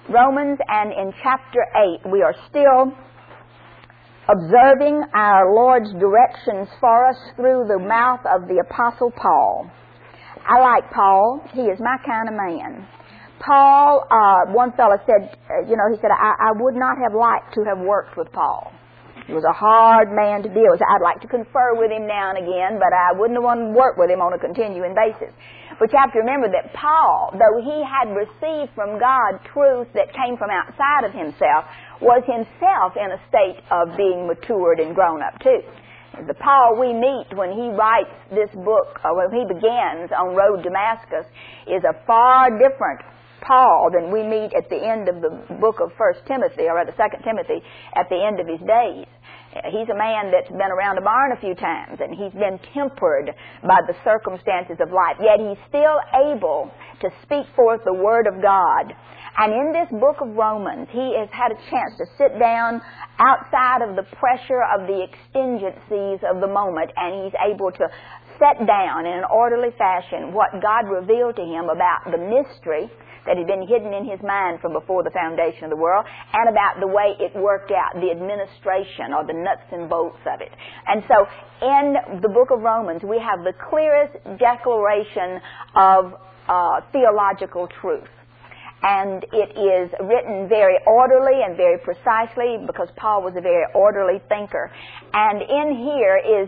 Romans, and in chapter 8 we are still observing our Lord's directions for us through the mouth of the Apostle Paul. I like Paul. He is my kind of man. Paul, one fellow said, he said, I would not have liked to have worked with Paul. He was a hard man to deal with. I'd like to confer with him now and again, but I wouldn't have wanted to work with him on a continuing basis. But you have to remember that Paul, though he had received from God truth that came from outside of himself, was himself in a state of being matured and grown up too. The Paul we meet when he writes this book, or when he begins on Road to Damascus, is a far different Paul than we meet at the end of the book of 1 Timothy, or rather 2 Timothy, at the end of his days. He's a man that's been around a barn a few times, and he's been tempered by the circumstances of life. Yet he's still able to speak forth the Word of God. And in this book of Romans, he has had a chance to sit down outside of the pressure of the exigencies of the moment, and he's able to set down in an orderly fashion what God revealed to him about the mystery that had been hidden in his mind from before the foundation of the world, and about the way it worked out, the administration or the nuts and bolts of it. And so in the book of Romans, we have the clearest declaration of theological truth. And it is written very orderly and very precisely, because Paul was a very orderly thinker. And in here is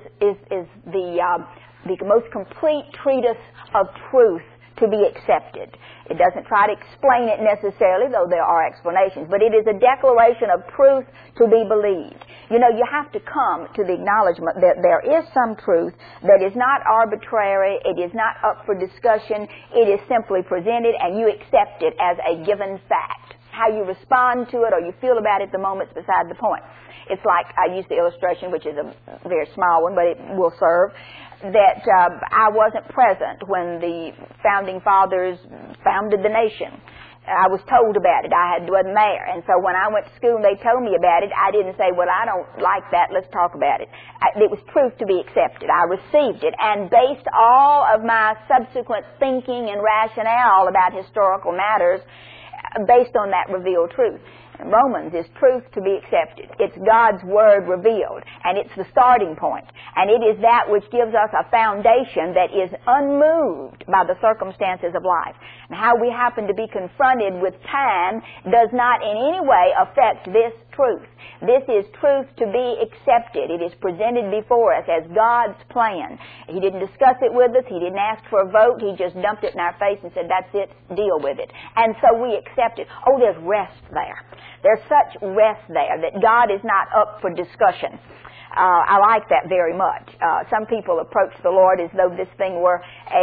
the most complete treatise of truth to be accepted. It doesn't try to explain it necessarily, though there are explanations, but it is a declaration of truth to be believed. You have to come to the acknowledgement that there is some truth that is not arbitrary, it is not up for discussion, it is simply presented and you accept it as a given fact. How you respond to it or you feel about it at the moment is beside the point. It's like, I use the illustration, which is a very small one, but it will serve, that I wasn't present when the founding fathers founded the nation. I was told about it. I wasn't there. And so when I went to school and they told me about it, I didn't say, well, I don't like that, let's talk about it. It was truth to be accepted. I received it and based all of my subsequent thinking and rationale about historical matters based on that revealed truth. Romans is truth to be accepted. It's God's Word revealed, and it's the starting point. And it is that which gives us a foundation that is unmoved by the circumstances of life. And how we happen to be confronted with time does not in any way affect this truth. This is truth to be accepted. It is presented before us as God's plan. He didn't discuss it with us. He didn't ask for a vote. He just dumped it in our face and said, that's it, deal with it. And so we accept it. Oh, there's rest there. There's such rest there that God is not up for discussion. I like that very much. Some people approach the Lord as though this thing were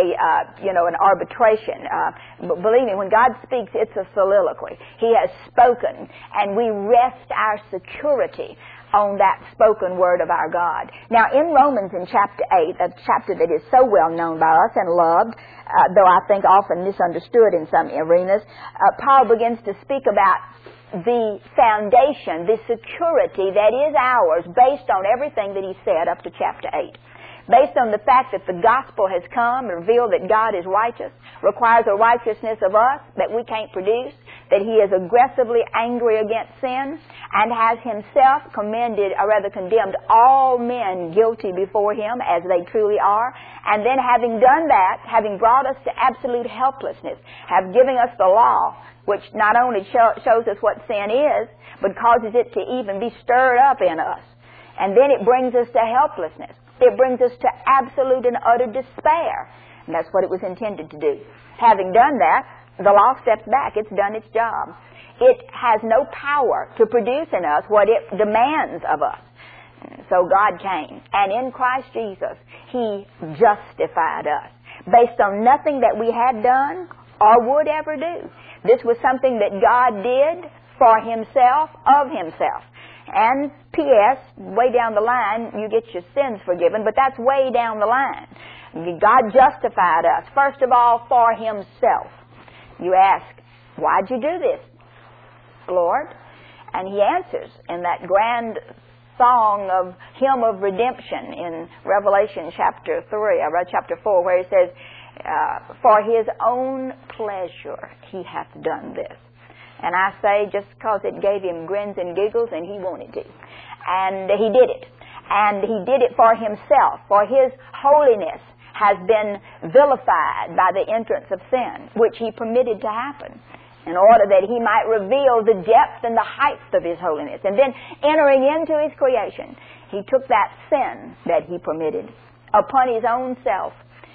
an arbitration. But believe me, when God speaks, it's a soliloquy. He has spoken, and we rest our security on that spoken word of our God. Now, in Romans in chapter 8, a chapter that is so well known by us and loved, though I think often misunderstood in some arenas, Paul begins to speak about the foundation, the security that is ours based on everything that he said up to chapter 8. Based on the fact that the gospel has come and revealed that God is righteous, requires a righteousness of us that we can't produce, that he is aggressively angry against sin, and has himself condemned all men guilty before him as they truly are, and then having done that, having brought us to absolute helplessness, have given us the law, which not only shows us what sin is, but causes it to even be stirred up in us. And then it brings us to helplessness. It brings us to absolute and utter despair. And that's what it was intended to do. Having done that, the law steps back. It's done its job. It has no power to produce in us what it demands of us. So God came, and in Christ Jesus, he justified us based on nothing that we had done or would ever do. This was something that God did for himself, of himself. And P.S., way down the line, you get your sins forgiven, but that's way down the line. God justified us, first of all, for himself. You ask, why'd you do this, Lord? And he answers in that grand song of hymn of redemption in Revelation chapter 4, where he says, for his own pleasure he hath done this. And I say just because it gave him grins and giggles and he wanted to. And he did it. And he did it for himself, for his holiness has been vilified by the entrance of sin, which he permitted to happen, in order that he might reveal the depth and the height of his holiness. And then entering into his creation, he took that sin that he permitted upon his own self,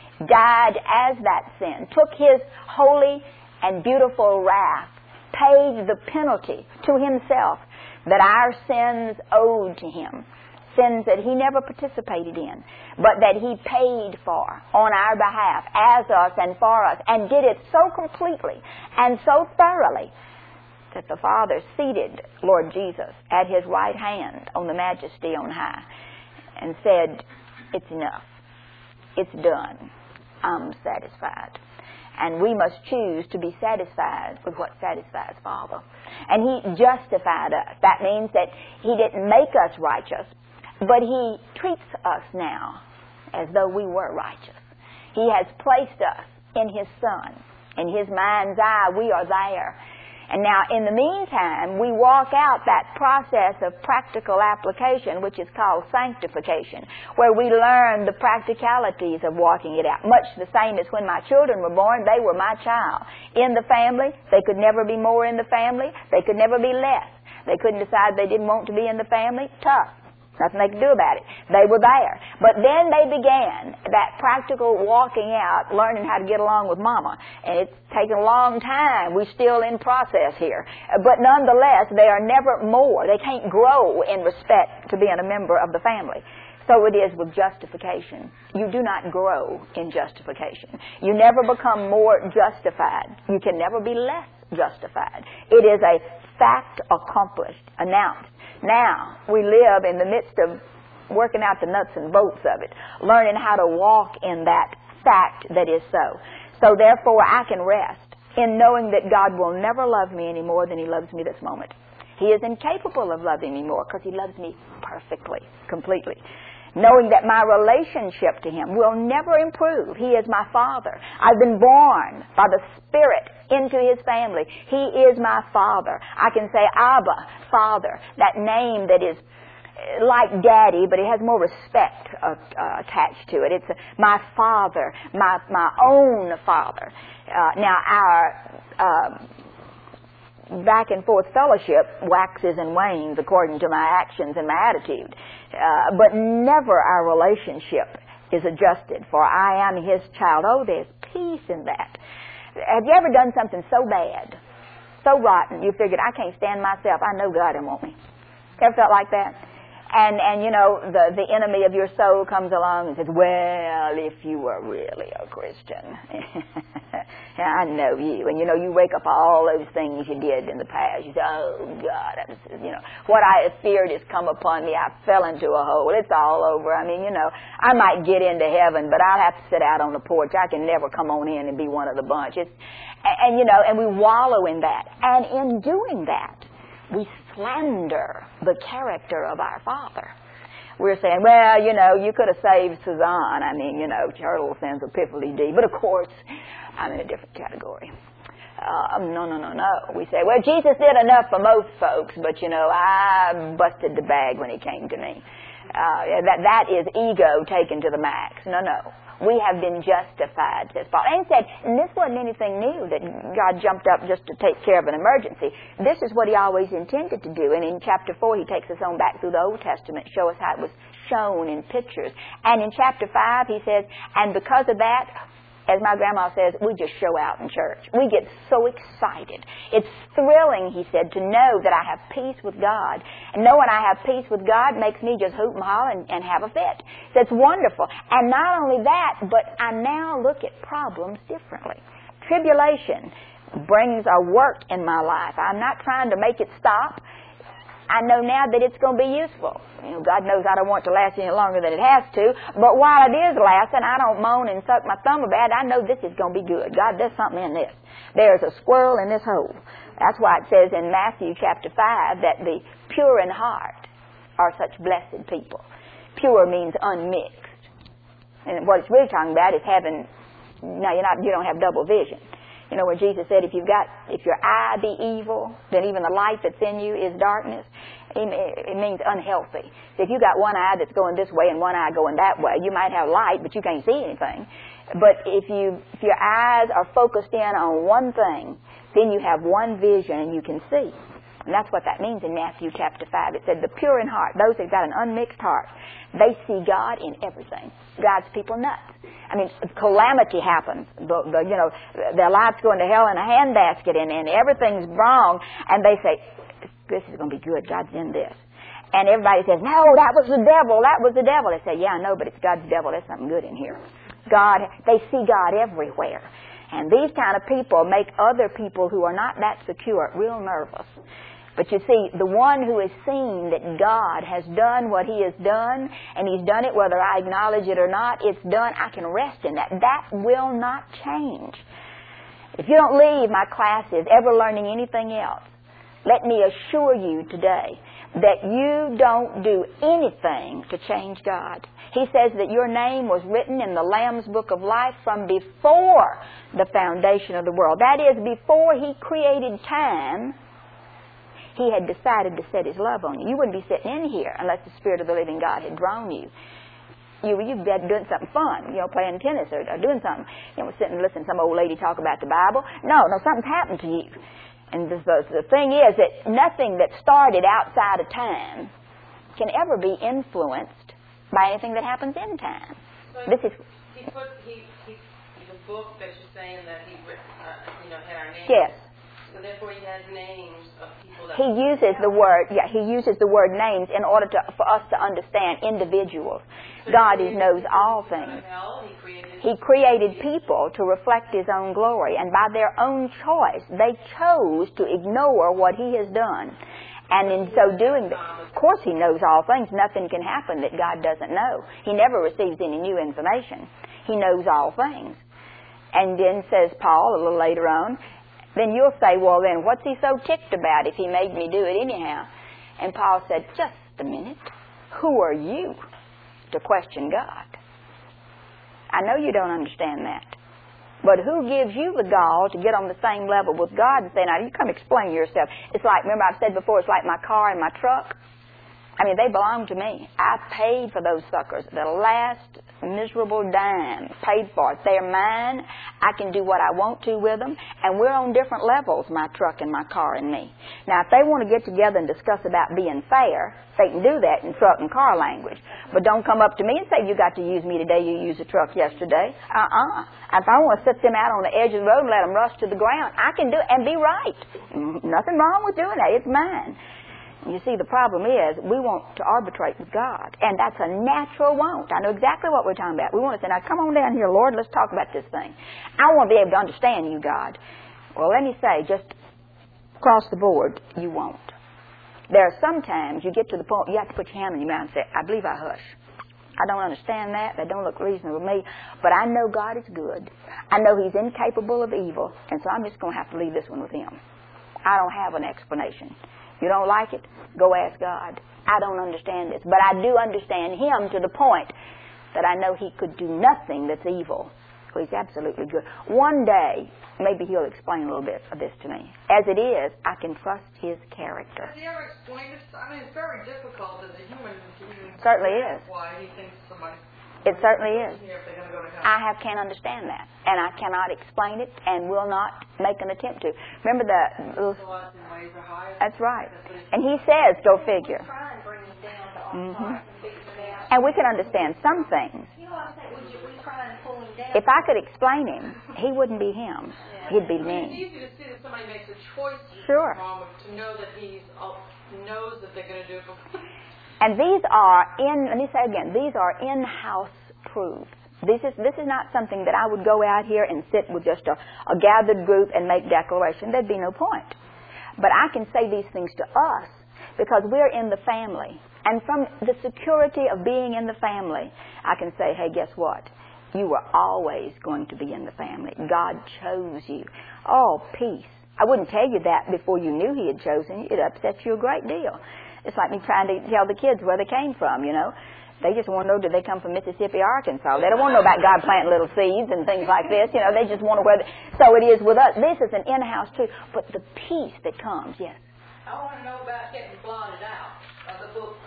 died as that sin, took his holy and beautiful wrath, paid the penalty to himself that our sins owed to him, sins that he never participated in, but that he paid for on our behalf, as us and for us, and did it so completely and so thoroughly that the Father seated Lord Jesus at his right hand on the majesty on high and said, "It's enough. It's done. I'm satisfied." And we must choose to be satisfied with what satisfies Father. And he justified us. That means that he didn't make us righteous, but he treats us now as though we were righteous. He has placed us in his Son. In his mind's eye, we are there. And now, in the meantime, we walk out that process of practical application, which is called sanctification, where we learn the practicalities of walking it out. Much the same as when my children were born, they were my child. In the family, they could never be more in the family. They could never be less. They couldn't decide they didn't want to be in the family. Tough. Nothing they could do about it. They were there. But then they began that practical walking out, learning how to get along with Mama. And it's taken a long time. We're still in process here. But nonetheless, they are never more. They can't grow in respect to being a member of the family. So it is with justification. You do not grow in justification. You never become more justified. You can never be less justified. It is a fact accomplished, announced. Now, we live in the midst of working out the nuts and bolts of it, learning how to walk in that fact that is so. So therefore, I can rest in knowing that God will never love me any more than he loves me this moment. He is incapable of loving me more because he loves me perfectly, completely. Knowing that my relationship to him will never improve. He is my Father. I've been born by the Spirit into his family. He is my Father. I can say Abba, Father, that name that is like Daddy, but it has more respect attached to it. It's my Father, my own Father. Now, our back and forth fellowship waxes and wanes according to my actions and my attitude. But never our relationship is adjusted, for I am his child. Oh, there's peace in that. Have you ever done something so bad, so rotten, you figured, I can't stand myself, I know God don't want me? Ever felt like that? And you know, the enemy of your soul comes along and says, well, if you were really a Christian, I know you. And you know, you wake up all those things you did in the past. You say, oh, God, what I have feared has come upon me. I fell into a hole. It's all over. I mean, you know, I might get into heaven, but I'll have to sit out on the porch. I can never come on in and be one of the bunch. And you know, and we wallow in that. And in doing that, we slander the character of our Father. We're saying, well, you know, you could have saved Suzanne. I mean, you know, turtle sins are piffly deep. But of course, I'm in a different category. No. We say, well, Jesus did enough for most folks, but, you know, I busted the bag when he came to me. That is ego taken to the max. No. We have been justified, says Paul. And he said, and this wasn't anything new that God jumped up just to take care of an emergency. This is what he always intended to do. And in chapter 4, he takes us on back through the Old Testament, show us how it was shown in pictures. And in chapter 5, he says, and because of that, as my grandma says, we just show out in church. We get so excited. It's thrilling, he said, to know that I have peace with God. And knowing I have peace with God makes me just hoot and holler and have a fit. So it's wonderful. And not only that, but I now look at problems differently. Tribulation brings a work in my life. I'm not trying to make it stop. I know now that it's going to be useful. You know, God knows I don't want it to last any longer than it has to, but while it is lasting, I don't moan and suck my thumb about it. I know this is going to be good. God, there's something in this. There's a squirrel in this hole. That's why it says in Matthew chapter 5 that the pure in heart are such blessed people. Pure means unmixed. And what it's really talking about is having, no, you don't have double vision. You know, when Jesus said, if your eye be evil, then even the light that's in you is darkness, it means unhealthy. So if you got one eye that's going this way and one eye going that way, you might have light, but you can't see anything. But if your eyes are focused in on one thing, then you have one vision and you can see. And that's what that means in Matthew chapter 5. It said, the pure in heart, those that got an unmixed heart, they see God in everything. God's people nuts. I mean, calamity happens. Their lives go into hell in a handbasket and everything's wrong. And they say, this is going to be good. God's in this. And everybody says, no, that was the devil. That was the devil. They say, yeah, I know, but it's God's devil. There's something good in here. They see God everywhere. And these kind of people make other people who are not that secure real nervous. But you see, the one who has seen that God has done what He has done, and He's done it whether I acknowledge it or not, it's done, I can rest in that. That will not change. If you don't leave my classes ever learning anything else, let me assure you today that you don't do anything to change God. He says that your name was written in the Lamb's Book of Life from before the foundation of the world. That is, before He created time, He had decided to set His love on you. You wouldn't be sitting in here unless the Spirit of the living God had drawn you. You'd be doing something fun, playing tennis or doing something. Sitting and listening to some old lady talk about the Bible. No, something's happened to you. And the thing is that nothing that started outside of time can ever be influenced by anything that happens in time. So this is the book that you're saying that He had our names. Yes. So therefore He has names of people that He uses the word names in order for us to understand individuals. So God knows all things. He created people to reflect His own glory, and by their own choice, they chose to ignore what He has done. And in so doing, of course He knows all things. Nothing can happen that God doesn't know. He never receives any new information. He knows all things. And then says Paul a little later on, then you'll say, well then, what's He so ticked about if He made me do it anyhow? And Paul said, just a minute. Who are you to question God? I know you don't understand that. But who gives you the gall to get on the same level with God and say, now you come explain yourself. It's like, remember I've said before, it's like my car and my truck. I mean, they belong to me. I paid for those suckers. The last miserable dime paid for it. They're mine. I can do what I want to with them. And we're on different levels, my truck and my car and me. Now, if they want to get together and discuss about being fair, they can do that in truck and car language. But don't come up to me and say, you got to use me today, you used the truck yesterday. If I want to sit them out on the edge of the road and let them rust to the ground, I can do it and be right. Nothing wrong with doing that. It's mine. You see, the problem is we want to arbitrate with God, and that's a natural want. I know exactly what we're talking about. We want to say, now come on down here, Lord, let's talk about this thing. I want to be able to understand you, God. Well, let me say, just across the board, you won't. There are sometimes you get to the point you have to put your hand on your mouth and say, I believe I hush. I don't understand that. That don't look reasonable to me. But I know God is good. I know He's incapable of evil, and so I'm just going to have to leave this one with Him. I don't have an explanation. You don't like it? Go ask God. I don't understand this. But I do understand Him to the point that I know He could do nothing that's evil. So He's absolutely good. One day, maybe He'll explain a little bit of this to me. As it is, I can trust His character. Has He ever explained it? I mean, it's very difficult as a human to even certainly is. Why He thinks somebody... It certainly is. I can't understand that. And I cannot explain it and will not make an attempt to. Remember that's right. And He says, go figure. And we can understand some things. If I could explain Him, He wouldn't be Him. He'd be me. It's easy to see that somebody makes a choice sure. to know that He knows that they're going to do it. And these are let me say again, these are in-house truths. This is not something that I would go out here and sit with just a gathered group and make declaration. There'd be no point. But I can say these things to us because we're in the family. And from the security of being in the family, I can say, hey, guess what? You were always going to be in the family. God chose you. Oh, peace. I wouldn't tell you that before you knew He had chosen you. It upsets you a great deal. It's like me trying to tell the kids where they came from, They just want to know, do they come from Mississippi or Arkansas? They don't want to know about God planting little seeds and things like this. You know, they just want to wear so it is with us. This is an in-house truth. But the peace that comes, yes. I want to know about getting blotted out of the book.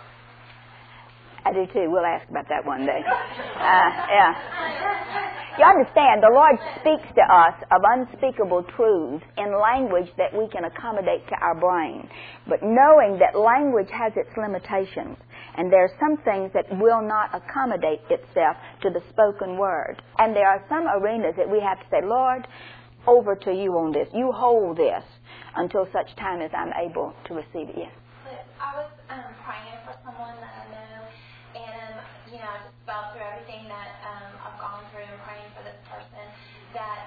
I do too. We'll ask about that one day. Yeah. You understand, the Lord speaks to us of unspeakable truths in language that we can accommodate to our brain. But knowing that language has its limitations, and there are some things that will not accommodate itself to the spoken word. And there are some arenas that we have to say, Lord, over to you on this. You hold this until such time as I'm able to receive it. Yes. I was praying for someone that I know, and I just felt through everything that I've gone through and praying for this person that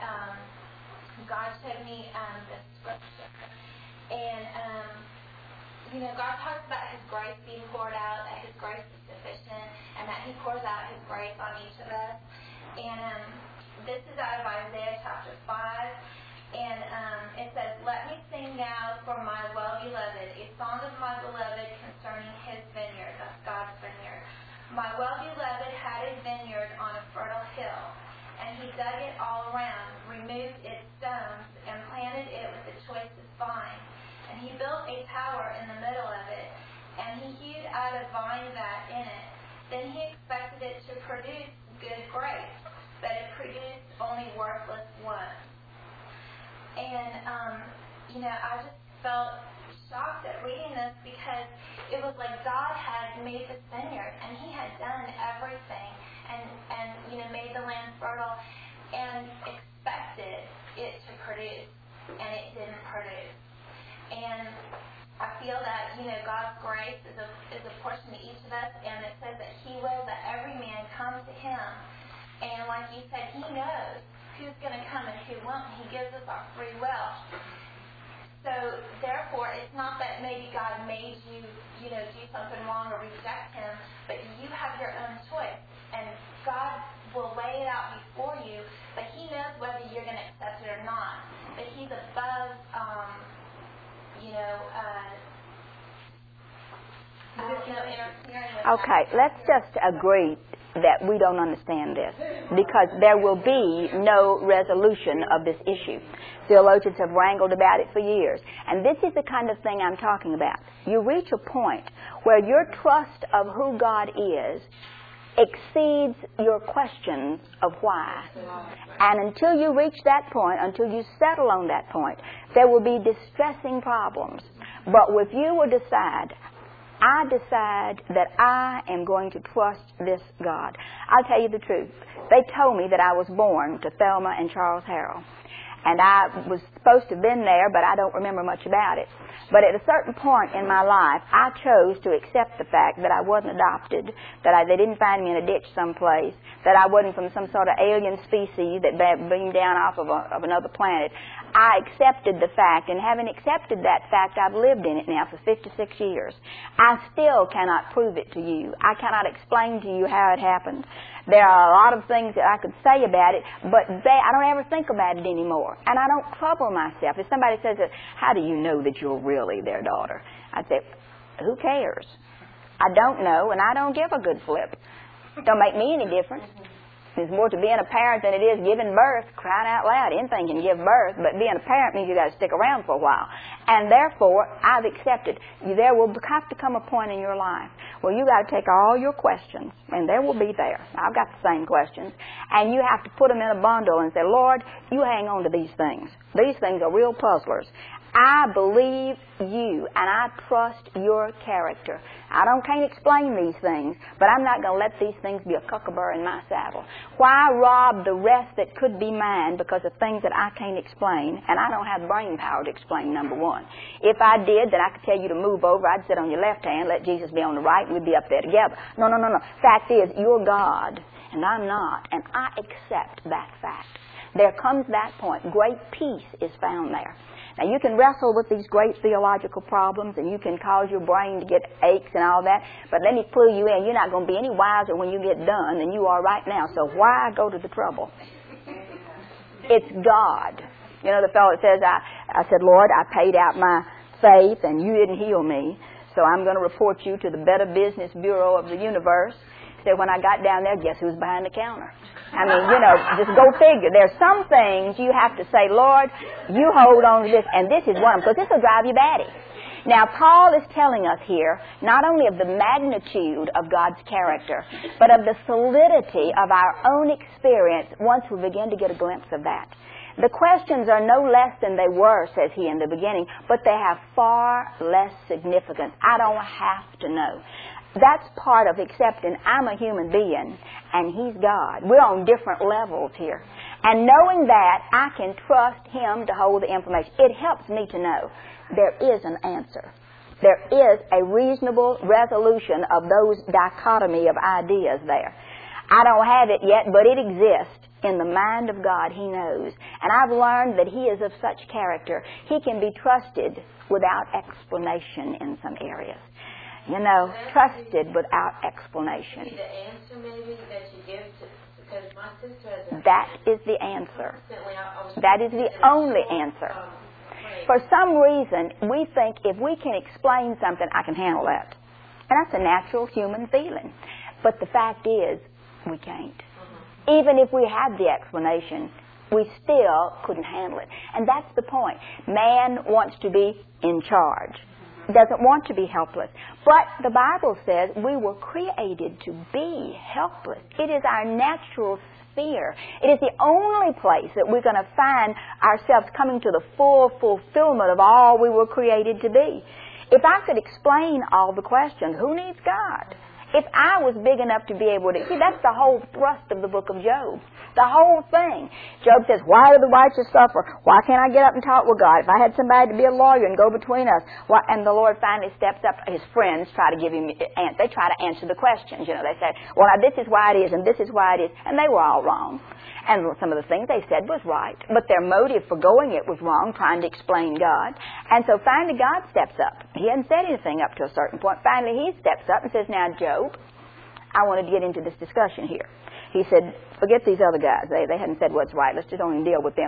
God showed me this scripture, and God talks about His grace being poured out, that His grace is sufficient, and that He pours out His grace on each of us. And this is out of Isaiah chapter 5. And it says, "Let me sing now for my well-beloved, a song of my beloved concerning his vineyard." That's God's vineyard. "My well-beloved had a vineyard on a fertile hill, and he dug it all around, removed its stones, and planted it with the choicest vines. And he built a tower in the middle of it, and he hewed out a vine vat in it. Then he expected it to produce good grapes, but it produced only worthless ones." And, I just felt shocked at reading this because it was like God had made this vineyard and He had done everything and made the land fertile and expected it to produce, and it didn't produce. And I feel that, God's grace is a portion to each of us, and it says that He wills that every man come to Him. And like you said, He knows who's going to come and who won't. He gives us our free will. So, therefore, it's not that maybe God made you, do something wrong or reject Him, but you have your own choice. And God will lay it out before you, but He knows whether you're going to accept it or not. But He's above, interfering with Okay, let's just agree that we don't understand this, because there will be no resolution of this issue. Theologians have wrangled about it for years. And this is the kind of thing I'm talking about. You reach a point where your trust of who God is exceeds your questions of why. And until you reach that point, until you settle on that point, there will be distressing problems. But if you will decide, I decide that I am going to trust this God. I'll tell you the truth. They told me that I was born to Thelma and Charles Harrell. And I was supposed to have been there, but I don't remember much about it. But at a certain point in my life, I chose to accept the fact that I wasn't adopted, that they didn't find me in a ditch someplace, that I wasn't from some sort of alien species that beamed down off of another planet. I accepted the fact, and having accepted that fact, I've lived in it now for 56 years. I still cannot prove it to you. I cannot explain to you how it happened. There are a lot of things that I could say about it, but I don't ever think about it anymore. And I don't trouble myself. If somebody says, how do you know that you're really their daughter? I'd say, who cares? I don't know, and I don't give a good flip. Don't make me any difference. There's more to being a parent than it is giving birth. Crying out loud. Anything can give birth, but being a parent means you got to stick around for a while. And therefore, I've accepted. There will have to come a point in your life where you got to take all your questions, and there will be there. I've got the same questions, and you have to put them in a bundle and say, Lord, you hang on to these things. These things are real puzzlers. I believe you, and I trust your character. I can't explain these things, but I'm not going to let these things be a kookaburra in my saddle. Why rob the rest that could be mine because of things that I can't explain, and I don't have brain power to explain, number one. If I did, then I could tell you to move over. I'd sit on your left hand, let Jesus be on the right, and we'd be up there together. No. Fact is, you're God, and I'm not, and I accept that fact. There comes that point. Great peace is found there. Now, you can wrestle with these great theological problems, and you can cause your brain to get aches and all that, but let me clue you in. You're not going to be any wiser when you get done than you are right now, so why go to the trouble? It's God. You know, the fellow that says, I said, Lord, I paid out my faith, and you didn't heal me, so I'm going to report you to the Better Business Bureau of the universe. Said, when I got down there, guess who's behind the counter? I mean, just go figure. There's some things you have to say, Lord, you hold on to this, and this is one, because this will drive you batty. Now, Paul is telling us here not only of the magnitude of God's character, but of the solidity of our own experience once we begin to get a glimpse of that. The questions are no less than they were, says he in the beginning, but they have far less significance. I don't have to know. That's part of accepting I'm a human being and He's God. We're on different levels here. And knowing that, I can trust Him to hold the information. It helps me to know there is an answer. There is a reasonable resolution of those dichotomy of ideas there. I don't have it yet, but it exists. In the mind of God, He knows. And I've learned that He is of such character, He can be trusted without explanation in some areas. Trusted without explanation. The answer maybe that you give to, because my sister has that is the answer. That is the only answer. For some reason, we think if we can explain something, I can handle that. And that's a natural human feeling. But the fact is, we can't. Even if we had the explanation, we still couldn't handle it. And that's the point. Man wants to be in charge. Doesn't want to be helpless. But the Bible says we were created to be helpless. It is our natural sphere. It is the only place that we're going to find ourselves coming to the full fulfillment of all we were created to be. If I could explain all the questions, who needs God? If I was big enough to be able to... See, that's the whole thrust of the book of Job. The whole thing. Job says, why do the righteous suffer? Why can't I get up and talk with God? If I had somebody to be a lawyer and go between us. Why? And the Lord finally steps up. His friends try to give him... They try to answer the questions. They say, well, now this is why it is and this is why it is. And they were all wrong. And some of the things they said was right. But their motive for going it was wrong, trying to explain God. And so finally God steps up. He hadn't said anything up to a certain point. Finally he steps up and says, now Job, I want to get into this discussion here. He said, forget these other guys. They hadn't said what's right. Let's just only deal with them.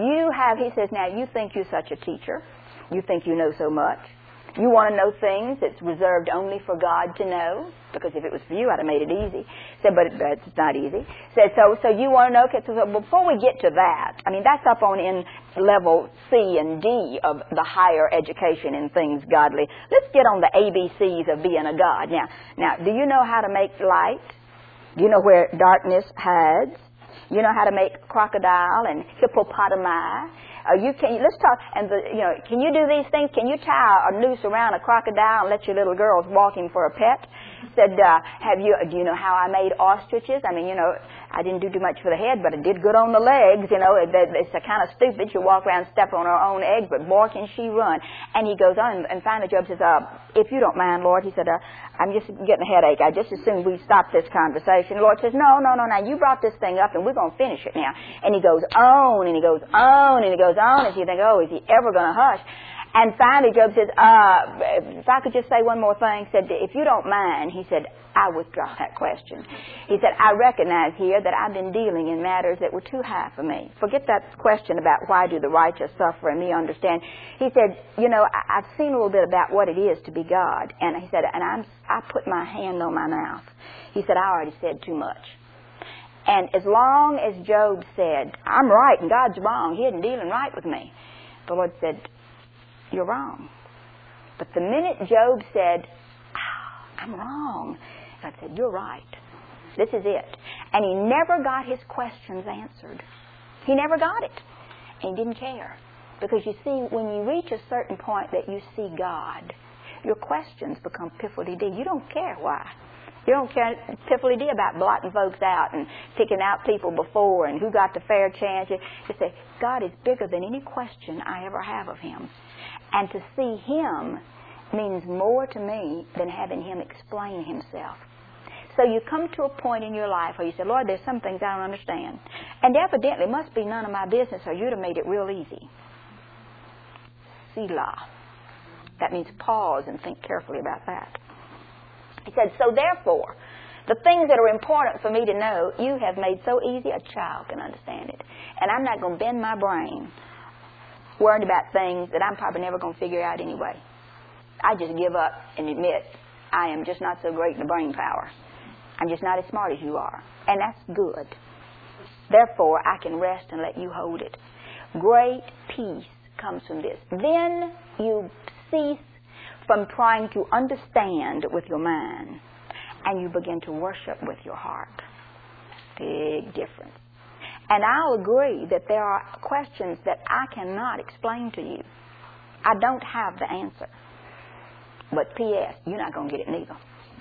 He says, now you think you're such a teacher. You think you know so much. You want to know things that's reserved only for God to know, because if it was for you, I'd have made it easy. Said, but it's not easy. Said, so you want to know? Okay, so before we get to that, that's up on in level C and D of the higher education in things godly. Let's get on the ABCs of being a God. Now, do you know how to make light? Do you know where darkness hides? You know how to make crocodile and hippopotami? Let's talk. And can you do these things? Can you tie a noose around a crocodile and let your little girls walk him for a pet? Said, do you know how I made ostriches? I didn't do too much for the head, but I did good on the legs. It's kind of stupid. She walk around and step on her own eggs, but boy, can she run. And he goes on, and finally Job says, if you don't mind, Lord, he said, I'm just getting a headache. I just as soon we stop this conversation. The Lord says, no, now you brought this thing up, and we're going to finish it now. And he goes on, and he goes on, and he goes on, and you think, is he ever going to hush? And finally, Job says, if I could just say one more thing, said, if you don't mind, he said, I withdraw that question. He said, I recognize here that I've been dealing in matters that were too high for me. Forget that question about why do the righteous suffer and me understand. He said, I've seen a little bit about what it is to be God. And he said, I put my hand on my mouth. He said, I already said too much. And as long as Job said, I'm right and God's wrong, he isn't dealing right with me, the Lord said, you're wrong. But the minute Job said, I'm wrong, God said, you're right. This is it. And he never got his questions answered. He never got it. And he didn't care. Because you see, when you reach a certain point that you see God, your questions become piffle-dee-dee. You don't care why. You don't care piffle-dee-dee about blotting folks out and picking out people before and who got the fair chance. You say, God is bigger than any question I ever have of Him. And to see Him means more to me than having Him explain Himself. So you come to a point in your life where you say, Lord, there's some things I don't understand. And evidently it must be none of my business or you'd have made it real easy. Selah. That means pause and think carefully about that. He said, so therefore, the things that are important for me to know, you have made so easy a child can understand it. And I'm not going to bend my brain worrying about things that I'm probably never going to figure out anyway. I just give up and admit I am just not so great in the brain power. I'm just not as smart as you are. And that's good. Therefore, I can rest and let you hold it. Great peace comes from this. Then you cease from trying to understand with your mind, and you begin to worship with your heart. Big difference. And I'll agree that there are questions that I cannot explain to you. I don't have the answer. But P.S., you're not going to get it neither.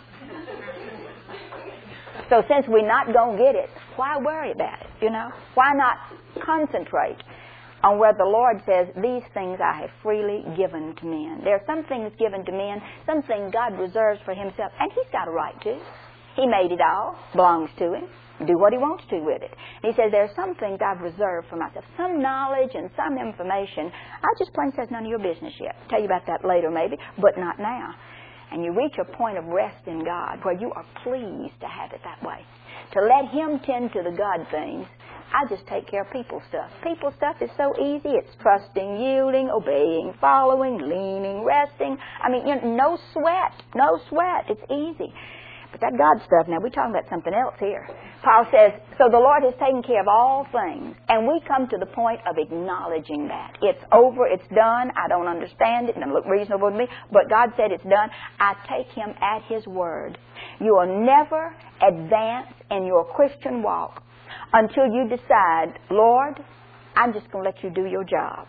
So since we're not going to get it, why worry about it, you know? Why not concentrate on where the Lord says, these things I have freely given to men. There are some things given to men, some things God reserves for himself, and he's got a right to. He made it all, belongs to him. Do what he wants to with it. And he says, there are some things I've reserved for myself. Some knowledge and some information. I just plain says none of your business yet. I'll tell you about that later maybe, but not now. And you reach a point of rest in God where you are pleased to have it that way. To let him tend to the God things. I just take care of people stuff. People stuff is so easy. It's trusting, yielding, obeying, following, leaning, resting. I mean, no sweat. No sweat. It's easy. But that God stuff, now we're talking about something else here. Paul says, so the Lord has taken care of all things. And we come to the point of acknowledging that. It's over, it's done, I don't understand it, it doesn't look reasonable to me, but God said it's done. I take him at his word. You will never advance in your Christian walk until you decide, Lord, I'm just going to let you do your job.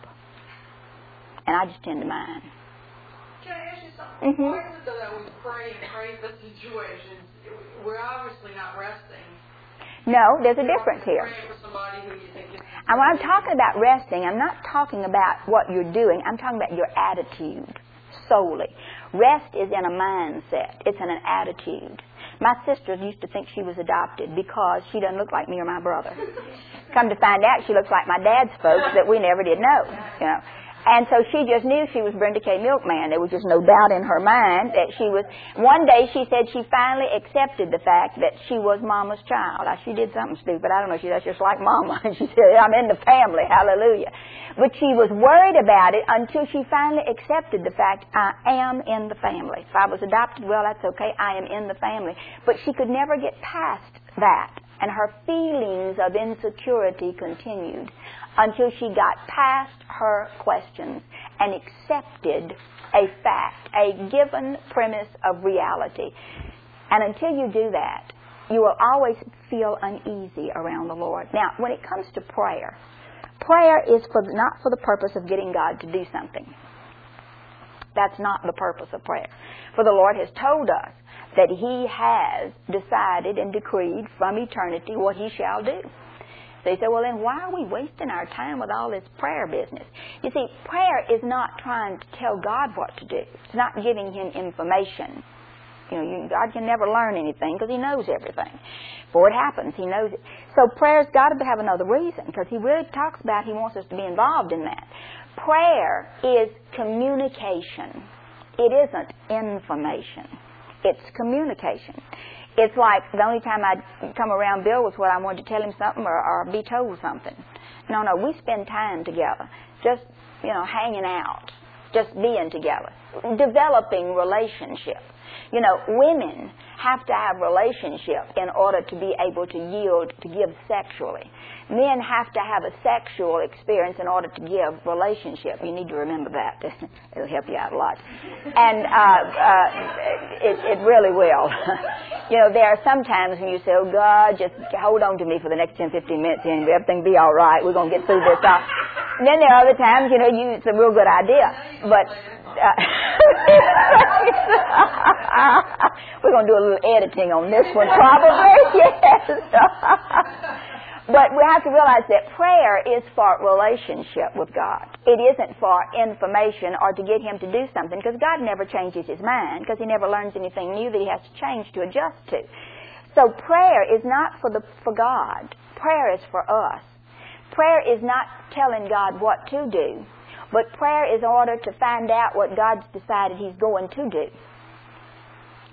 And I just tend to mine. Can I ask you something? Mm-hmm. Why is it that we pray and pray for situations? We're obviously not resting. No, there's a difference here. Praying for somebody who you think is... And when I'm talking about resting, I'm not talking about what you're doing. I'm talking about your attitude solely. Rest is in a mindset. It's in an attitude. My sister used to think she was adopted because she doesn't look like me or my brother. Come to find out, she looks like my dad's folks that we never did know, you know. And so she just knew she was Brenda K. Milkman. There was just no doubt in her mind that she was. One day she said she finally accepted the fact that she was Mama's child. She did something stupid. I don't know. She said, just like Mama. And she said, I'm in the family. Hallelujah. But she was worried about it until she finally accepted the fact, I am in the family. If I was adopted, well, that's okay. I am in the family. But she could never get past that. And her feelings of insecurity continued until she got past her questions and accepted a fact, a given premise of reality. And until you do that, you will always feel uneasy around the Lord. Now, when it comes to prayer, prayer is not for the purpose of getting God to do something. That's not the purpose of prayer. For the Lord has told us that he has decided and decreed from eternity what he shall do. So you say, well, then why are we wasting our time with all this prayer business? You see, prayer is not trying to tell God what to do. It's not giving him information. God can never learn anything because he knows everything. Before it happens, he knows it. So prayer's got to have another reason because he really talks about he wants us to be involved in that. Prayer is communication. It isn't information. It's communication. It's like the only time I'd come around Bill was when I wanted to tell him something or be told something. No, we spend time together, just, hanging out, just being together, developing relationship. Women have to have relationship in order to be able to yield, to give sexually. Men have to have a sexual experience in order to give relationship. You need to remember that. It'll help you out a lot. And it really will. There are some times when you say, oh, God, just hold on to me for the next 10, 15 minutes and everything will be all right. We're going to get through this. And then there are other times, it's a real good idea. But we're going to do a little editing on this one, probably. Yes. But we have to realize that prayer is for relationship with God. It isn't for information or to get him to do something, because God never changes his mind, because he never learns anything new that he has to change to adjust to. So prayer is not for God. Prayer is for us. Prayer is not telling God what to do, but prayer is in order to find out what God's decided he's going to do.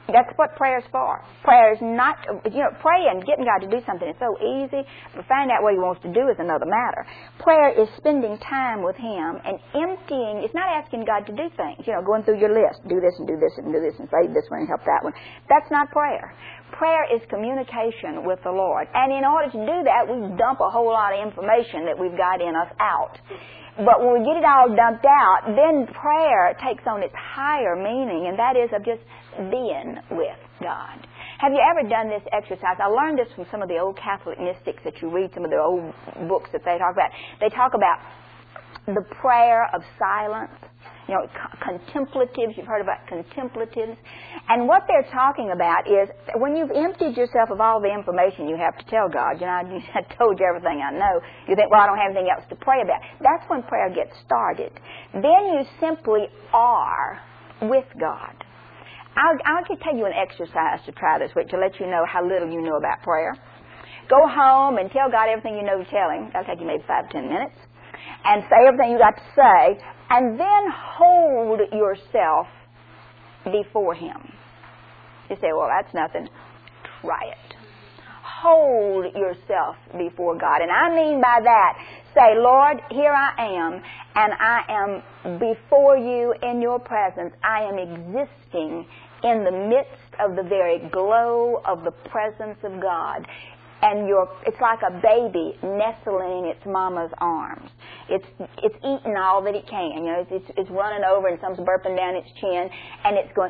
That's what prayer's for. Prayer is not, praying, getting God to do something is so easy, but finding out what He wants to do is another matter. Prayer is spending time with Him and emptying. It's not asking God to do things, going through your list, do this and do this and do this and save this one and help that one. That's not prayer. Prayer is communication with the Lord. And in order to do that, we dump a whole lot of information that we've got in us out. But when we get it all dumped out, then prayer takes on its higher meaning, and that is of just being with God. Have you ever done this exercise? I learned this from some of the old Catholic mystics that you read, some of their old books that they talk about. They talk about the prayer of silence. Contemplatives, you've heard about contemplatives. And what they're talking about is when you've emptied yourself of all the information you have to tell God, I told you everything I know, you think, well, I don't have anything else to pray about. That's when prayer gets started. Then you simply are with God. I'll just tell you an exercise to try this week to let you know how little you know about prayer. Go home and tell God everything you know to tell Him. That'll take you maybe 5 or 10 minutes. And say everything you got to say, and then hold yourself before Him. You say, well, that's nothing. Try it. Hold yourself before God. And I mean by that, say, Lord, here I am, and I am before you in your presence. I am existing in the midst of the very glow of the presence of God. And it's like a baby nestling in its mama's arms. It's eating all that it can. It's running over and some's burping down its chin, and it's going.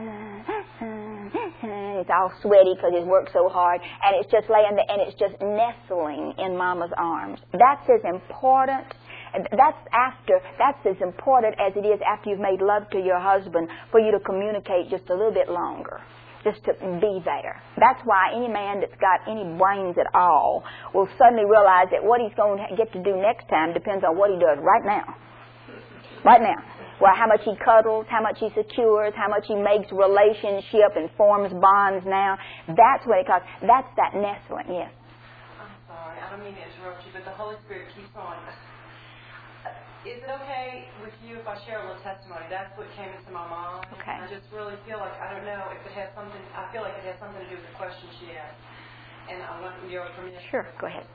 It's all sweaty because it's worked so hard, and it's just laying there, and it's just nestling in mama's arms. That's as important. That's as important as it is after you've made love to your husband for you to communicate just a little bit longer. Just to be there. That's why any man that's got any brains at all will suddenly realize that what he's going to get to do next time depends on what he does right now. Right now. Well, how much he cuddles, how much he secures, how much he makes relationship and forms bonds now. That's what it costs. That's that nestling, yes. I'm sorry, I don't mean to interrupt you, but the Holy Spirit keeps on. Is it okay with you if I share a little testimony? That's what came into my mind. Okay. I just really feel like, I don't know if it has something, I feel like it has something to do with the question she asked. And I want your permission. Sure, go ahead.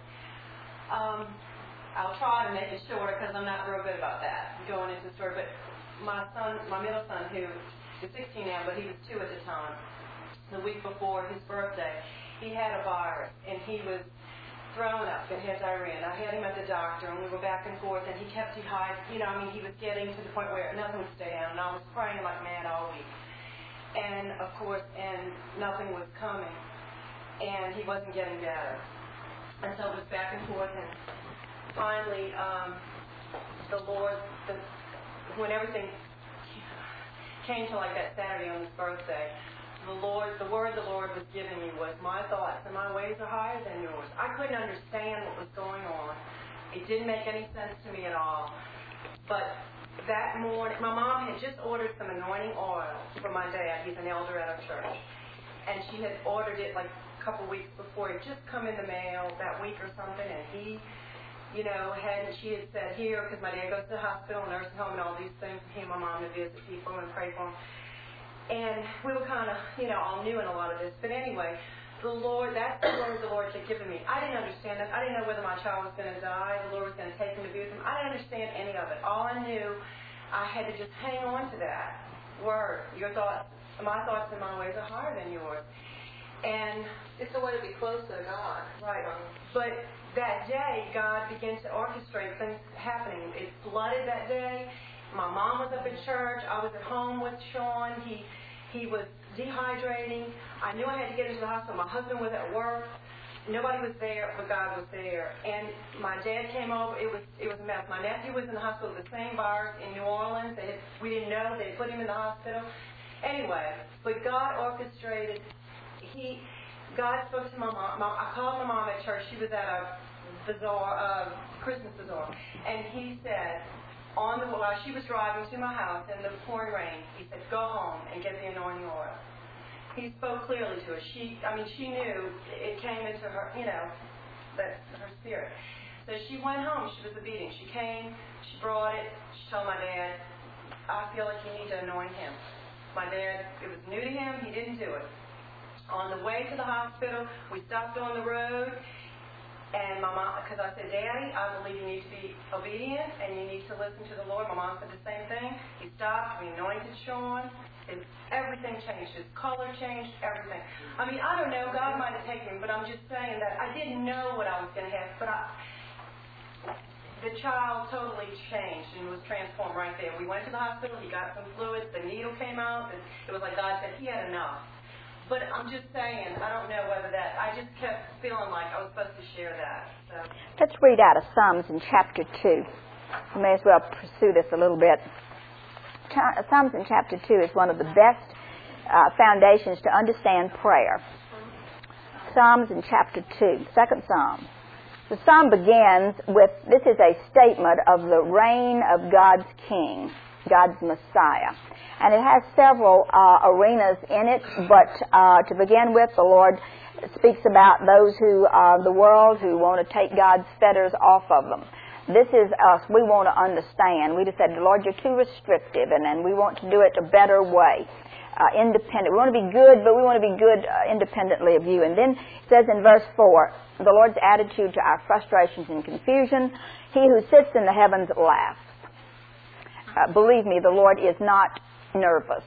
I'll try to make it shorter because I'm not real good about that, going into the story. But my middle son, who is 16 now, but he was 2 at the time, the week before his birthday, he had a virus, and he was thrown up and had diarrhea. And I had him at the doctor, and we were back and forth, and he kept dehydrated. He was getting to the point where nothing would stay down, and I was praying like mad all week. And, of course, nothing was coming, and he wasn't getting better. And so it was back and forth, and finally, the Lord, when everything came to like that Saturday on his birthday, the word the Lord was giving me was, my thoughts and my ways are higher than yours. I couldn't understand what was going on. It didn't make any sense to me at all. But that morning, my mom had just ordered some anointing oil for my dad. He's an elder at our church. And she had ordered it like a couple weeks before. It just come in the mail that week or something. And she had said, here, because my dad goes to the hospital, nursing home, and all these things, he and my mom to visit people and pray for them. And we were kind of, all new in a lot of this. But anyway, that's the word the Lord had given me. I didn't understand it. I didn't know whether my child was going to die, the Lord was going to take him to be with him. I didn't understand any of it. All I knew, I had to just hang on to that word. Your thoughts, my thoughts and my ways are higher than yours. And it's a way to be close to God. Right. But that day, God began to orchestrate things happening. It flooded that day. My mom was up at church. I was at home with Sean. He was dehydrating. I knew I had to get into the hospital. My husband was at work. Nobody was there, but God was there. And my dad came over. It was a mess. My nephew was in the hospital with the same virus in New Orleans. We didn't know. They put him in the hospital. Anyway, but God orchestrated. God spoke to my mom. I called my mom at church. She was at a bazaar, Christmas bazaar. And he said, while she was driving to my house in the pouring rain, he said, go home and get the anointing oil. He spoke clearly to her. She knew it came into her, her spirit. So she went home. She was obedient. She came, she brought it, she told my dad, I feel like you need to anoint him. My dad, it was new to him. He didn't do it. On the way to the hospital, we stopped on the road, and my mom, because I said, Daddy, I believe you need to be obedient and you need to listen to the Lord. My mom said the same thing. He stopped. We anointed Sean. And everything changed. His color changed, everything. I mean, I don't know. God might have taken him, but I'm just saying that I didn't know what I was going to have. But the child totally changed and was transformed right there. We went to the hospital. He got some fluids. The needle came out. And it was like God said he had enough. But I'm just saying, I don't know whether that, I just kept feeling like I was supposed to share that. So. Let's read out of Psalms in chapter 2. We may as well pursue this a little bit. Psalms in chapter 2 is one of the best foundations to understand prayer. Psalms in chapter 2, second Psalm. The Psalm begins with, this is a statement of the reign of God's King, God's Messiah. And it has several arenas in it, but to begin with, the Lord speaks about those who are the world who want to take God's fetters off of them. This is us. We want to understand. We just said, Lord, you're too restrictive, and then we want to do it a better way, independent. We want to be good, but we want to be good independently of you. And then it says in verse 4, the Lord's attitude to our frustrations and confusion, he who sits in the heavens laughs. Believe me, the Lord is not nervous.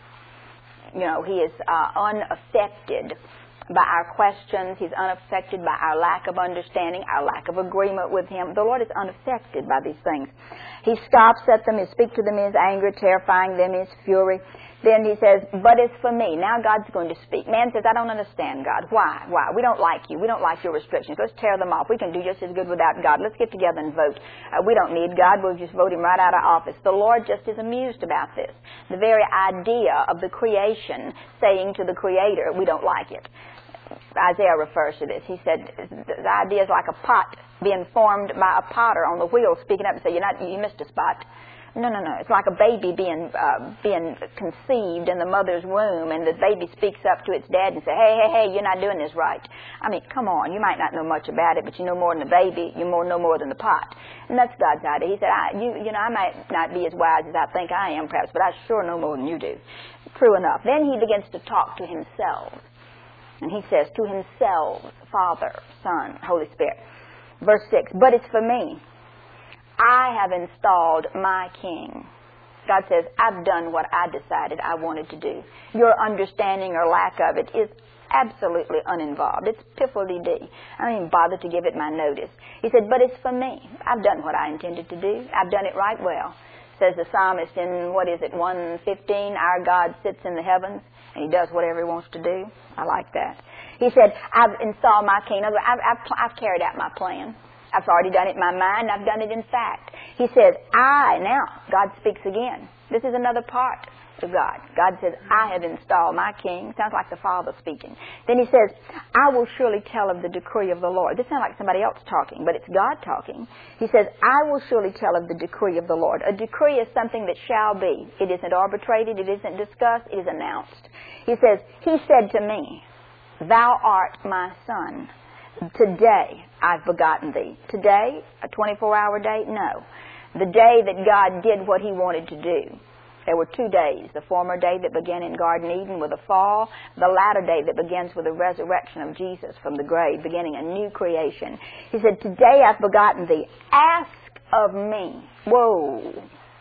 You know, he is unaffected by our questions. He's unaffected by our lack of understanding, our lack of agreement with him. The Lord is unaffected by these things. He scoffs at them. He speaks to them in his anger, terrifying them in his fury. Then he says, but it's for me. Now God's going to speak. Man says, I don't understand, God. Why? We don't like you. We don't like your restrictions. Let's tear them off. We can do just as good without God. Let's get together and vote. We don't need God. We'll just vote him right out of office. The Lord just is amused about this. The very idea of the creation saying to the Creator, we don't like it. Isaiah refers to this. He said, the idea is like a pot being formed by a potter on the wheel, speaking up and saying, you missed a spot. No. It's like a baby being conceived in the mother's womb, and the baby speaks up to its dad and says, hey, you're not doing this right. I mean, come on, you might not know much about it, but you know more than the baby. You know more than the pot. And that's God's idea. He said, I might not be as wise as I think I am, perhaps, but I sure know more than you do. True enough. Then he begins to talk to himself. And he says, to himself, Father, Son, Holy Spirit. Verse 6, but it's for me. I have installed my King. God says, I've done what I decided I wanted to do. Your understanding or lack of it is absolutely uninvolved. It's piffle-dee-dee. I don't even bother to give it my notice. He said, but it's for me. I've done what I intended to do. I've done it right well. Says the psalmist in, 115, our God sits in the heavens and he does whatever he wants to do. I like that. He said, I've installed my King. I've carried out my plan. I've already done it in my mind. I've done it in fact. He says, now, God speaks again. This is another part of God. God says, I have installed my King. Sounds like the Father speaking. Then he says, I will surely tell of the decree of the Lord. This sounds like somebody else talking, but it's God talking. He says, I will surely tell of the decree of the Lord. A decree is something that shall be. It isn't arbitrated. It isn't discussed. It is announced. He says, he said to me, thou art my son. Today I've begotten thee. Today, a 24-hour day? No. The day that God did what he wanted to do. There were 2 days. The former day that began in Garden Eden with a fall. The latter day that begins with the resurrection of Jesus from the grave, beginning a new creation. He said, today I've begotten thee. Ask of me. Whoa.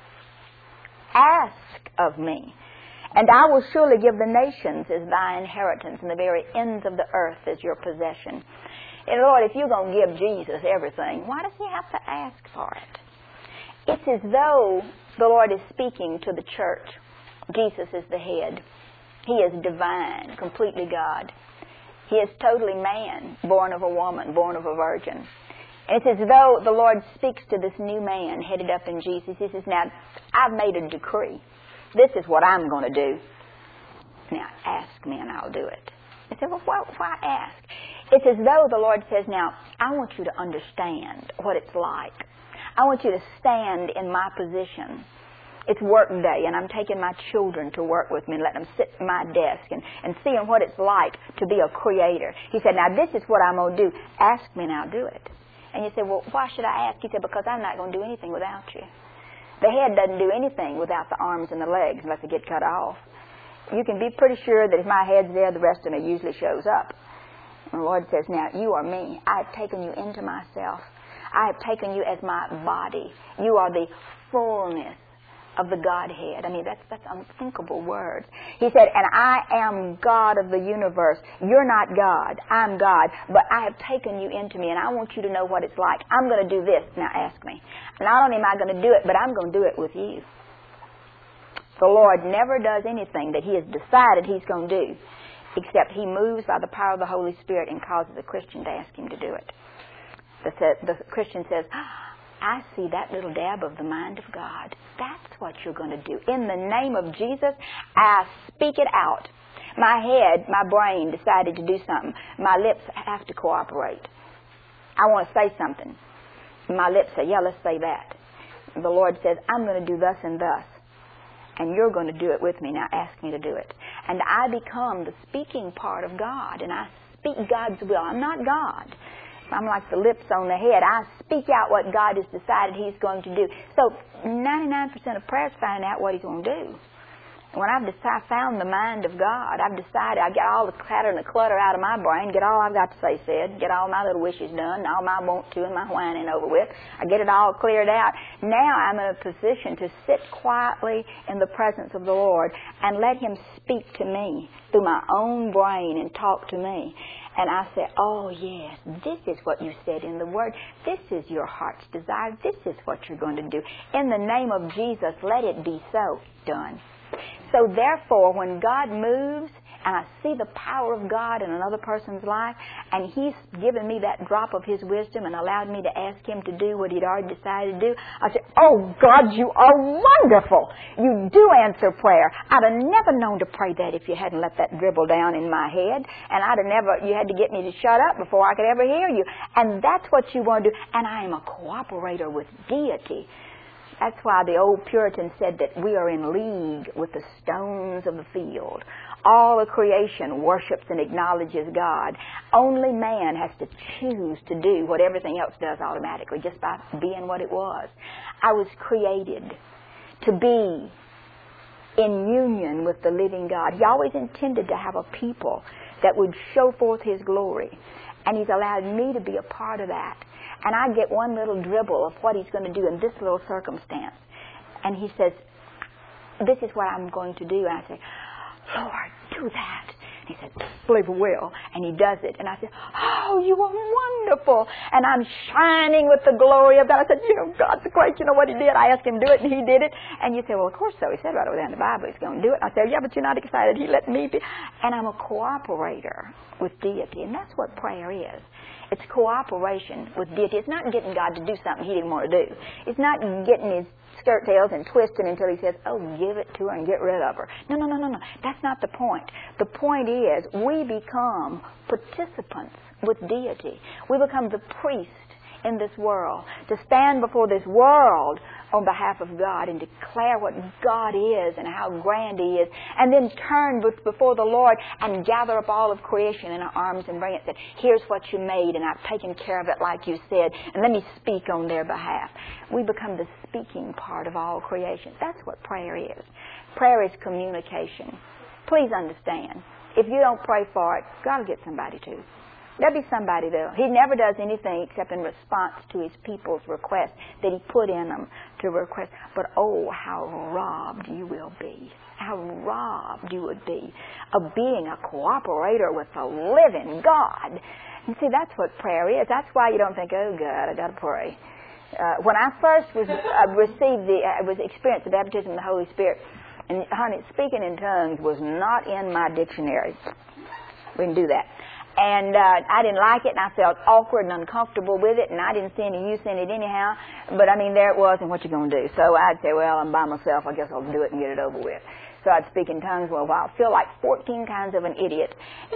Ask of me. And I will surely give the nations as thy inheritance, and the very ends of the earth as your possession. And Lord, if you're going to give Jesus everything, why does he have to ask for it? It's as though the Lord is speaking to the church. Jesus is the head. He is divine, completely God. He is totally man, born of a woman, born of a virgin. And it's as though the Lord speaks to this new man headed up in Jesus. He says, now, I've made a decree. This is what I'm going to do. Now, ask me and I'll do it. I said, well, why ask? It's as though the Lord says, now, I want you to understand what it's like. I want you to stand in my position. It's work day, and I'm taking my children to work with me and let them sit at my desk and seeing what it's like to be a creator. He said, now, this is what I'm going to do. Ask me and I'll do it. And you say, well, why should I ask? He said, because I'm not going to do anything without you. The head doesn't do anything without the arms and the legs unless they get cut off. You can be pretty sure that if my head's there, the rest of me usually shows up. And the Lord says, now, you are me. I have taken you into myself. I have taken you as my body. You are the fullness of the Godhead. I mean, that's unthinkable words. He said, and I am God of the universe. You're not God. I'm God. But I have taken you into me, and I want you to know what it's like. I'm going to do this. Now ask me. Not only am I going to do it, but I'm going to do it with you. The Lord never does anything that He has decided He's going to do, except He moves by the power of the Holy Spirit and causes a Christian to ask Him to do it. The Christian says, I see that little dab of the mind of God. That's what you're going to do. In the name of Jesus, I speak it out. My head, my brain decided to do something. My lips have to cooperate. I want to say something. My lips say, yeah, let's say that. The Lord says, I'm going to do thus and thus. And you're going to do it with me. Now ask me to do it. And I become the speaking part of God. And I speak God's will. I'm not God. I'm like the lips on the head. I speak out what God has decided He's going to do. So 99% of prayer is finding out what He's going to do. When I've found the mind of God, I've decided I get all the clatter and the clutter out of my brain, get all I've got to say said, get all my little wishes done, all my want to and my whining over with. I get it all cleared out. Now I'm in a position to sit quietly in the presence of the Lord and let Him speak to me through my own brain and talk to me. And I say, oh, yes, this is what you said in the Word. This is your heart's desire. This is what you're going to do. In the name of Jesus, let it be so. Done. So therefore, when God moves and I see the power of God in another person's life, and He's given me that drop of His wisdom and allowed me to ask Him to do what He'd already decided to do, I say, oh, God, you are wonderful. You do answer prayer. I'd have never known to pray that if you hadn't let that dribble down in my head, and you had to get me to shut up before I could ever hear you. And that's what you want to do. And I am a cooperator with deity. That's why the old Puritans said that we are in league with the stones of the field. All of creation worships and acknowledges God. Only man has to choose to do what everything else does automatically, just by being what it was. I was created to be in union with the living God. He always intended to have a people that would show forth His glory. And He's allowed me to be a part of that. And I get one little dribble of what He's going to do in this little circumstance. And He says, this is what I'm going to do. And I say, Lord, do that. And He said, believe it will. And He does it. And I said, oh, you are wonderful. And I'm shining with the glory of God. I said, God's great. You know what He did? I asked Him to do it, and He did it. And you say, well, of course so. He said right over there in the Bible He's going to do it. And I said, yeah, but you're not excited. He let me be. And I'm a cooperator with deity. And that's what prayer is. It's cooperation with deity. It's not getting God to do something He didn't want to do. It's not getting His skirt tails and twisting until He says, oh, give it to her and get rid of her. No. That's not the point. The point is we become participants with deity. We become the priest in this world, to stand before this world on behalf of God and declare what God is and how grand He is, and then turn before the Lord and gather up all of creation in our arms and bring it and say, here's what you made, and I've taken care of it like you said, and let me speak on their behalf. We become the speaking part of all creation. That's what prayer is. Prayer is communication. Please understand, if you don't pray for it, God will get somebody to. There'll be somebody there. He never does anything except in response to His people's request that He put in them to request. But oh, how robbed you will be. How robbed you would be of being a cooperator with the living God. And see, that's what prayer is. That's why you don't think, oh, God, I got to pray. When I first was experienced the baptism of the Holy Spirit, and honey, speaking in tongues was not in my dictionary. We didn't do that. And I didn't like it, and I felt awkward and uncomfortable with it, and I didn't see any use in it anyhow. But, I mean, there it was, and what you going to do? So I'd say, well, I'm by myself. I guess I'll do it and get it over with. So I'd speak in tongues for a while. Feel like 14 kinds of an idiot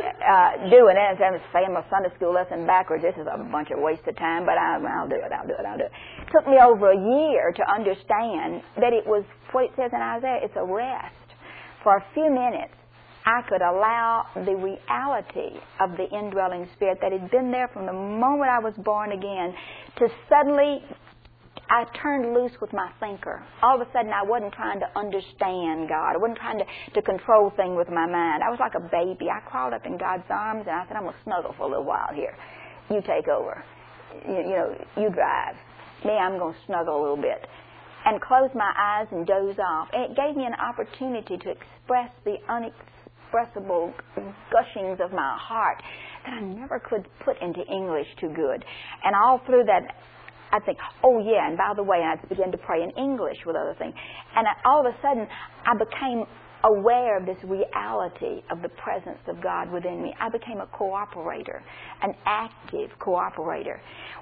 doing it. And I'm saying my Sunday school lesson backwards. This is a bunch of waste of time, but I'll do it. It took me over a year to understand that it was what it says in Isaiah. It's a rest. For a few minutes, I could allow the reality of the indwelling Spirit that had been there from the moment I was born again to suddenly I turned loose with my thinker. All of a sudden, I wasn't trying to understand God. I wasn't trying to control things with my mind. I was like a baby. I crawled up in God's arms, and I said, I'm going to snuggle for a little while here. You take over. You drive. Me, I'm going to snuggle a little bit. And close my eyes and doze off. And it gave me an opportunity to express the unexpressible gushings of my heart that I never could put into English too good. And all through that, I think, oh yeah, and by the way, I began to pray in English with other things. And all of a sudden, I became aware of this reality of the presence of God within me. I became a cooperator, an active cooperator.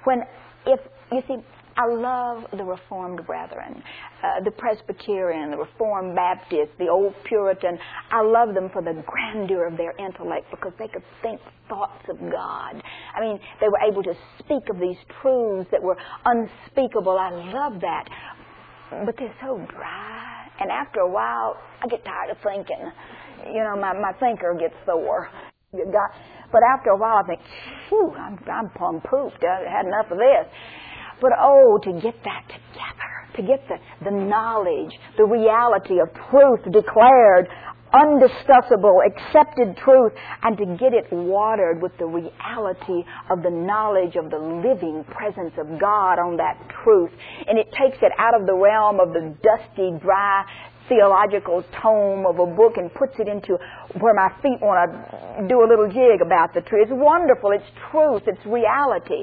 You see, I love the Reformed brethren, the Presbyterian, the Reformed Baptist, the old Puritan. I love them for the grandeur of their intellect because they could think thoughts of God. I mean, they were able to speak of these truths that were unspeakable. I love that. But they're so dry. And after a while, I get tired of thinking. My thinker gets sore. But after a while, I think, phew, I'm plumb pooped. I had enough of this. But to get that together, to get the knowledge, the reality of truth declared, undiscussable, accepted truth, and to get it watered with the reality of the knowledge of the living presence of God on that truth. And it takes it out of the realm of the dusty, dry, theological tome of a book and puts it into where my feet want to do a little jig about the truth. It's wonderful. It's truth. It's reality.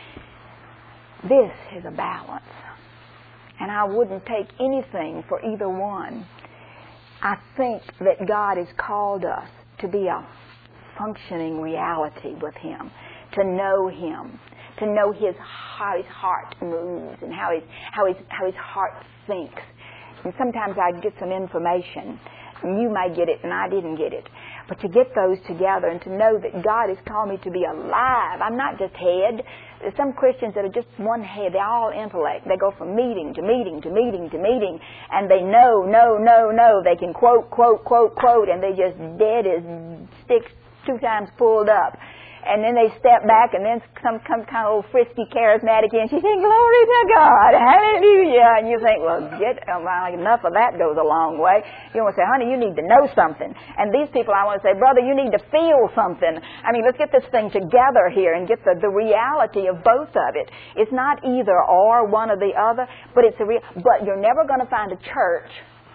This is a balance. And I wouldn't take anything for either one. I think that God has called us to be a functioning reality with Him, to know Him, to know how His heart moves and how His heart thinks. And sometimes I get some information, and you may get it and I didn't get it. But to get those together and to know that God has called me to be alive. I'm not just head. There's some Christians that are just one head. They're all intellect. They go from meeting to meeting to meeting to meeting, and they know. They can quote, and they just dead as sticks 2 times pulled up. And then they step back, and then some kind of old frisky charismatic in. She said, "Glory to God, hallelujah!" And you think, well, enough of that goes a long way. You want to say, "Honey, you need to know something." And these people, I want to say, "Brother, you need to feel something." I mean, let's get this thing together here and get the reality of both of it. It's not either or, one or the other, but it's but you're never going to find a church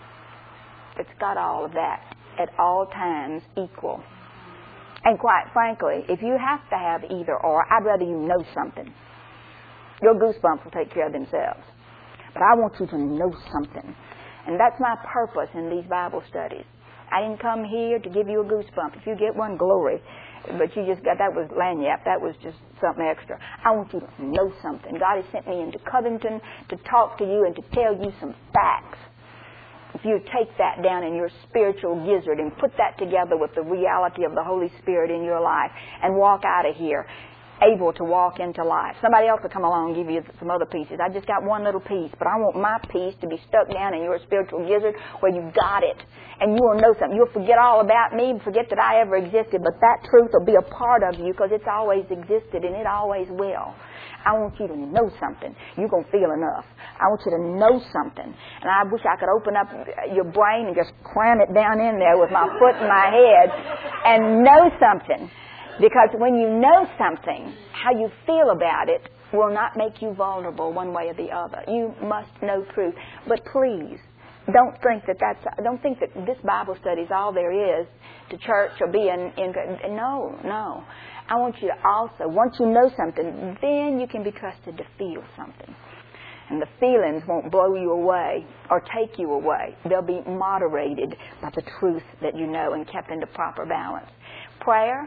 that's got all of that at all times equal. And quite frankly, if you have to have either or, I'd rather you know something. Your goosebumps will take care of themselves. But I want you to know something. And that's my purpose in these Bible studies. I didn't come here to give you a goosebump. If you get one, glory. But you just got, that was lagniappe. That was just something extra. I want you to know something. God has sent me into Covington to talk to you and to tell you some facts. If you take that down in your spiritual gizzard and put that together with the reality of the Holy Spirit in your life and walk out of here able to walk into life. Somebody else will come along and give you some other pieces. I just got one little piece, but I want my piece to be stuck down in your spiritual gizzard where you got it. And you will know something. You'll forget all about me, forget that I ever existed, but that truth will be a part of you because it's always existed and it always will. I want you to know something. You're going to feel enough. I want you to know something. And I wish I could open up your brain and just cram it down in there with my foot and my head and know something. Because when you know something, how you feel about it will not make you vulnerable one way or the other. You must know truth. But please, don't think that this Bible study is all there is to church or being in. No. I want you to also, once you know something, then you can be trusted to feel something. And the feelings won't blow you away or take you away. They'll be moderated by the truth that you know and kept into proper balance. Prayer,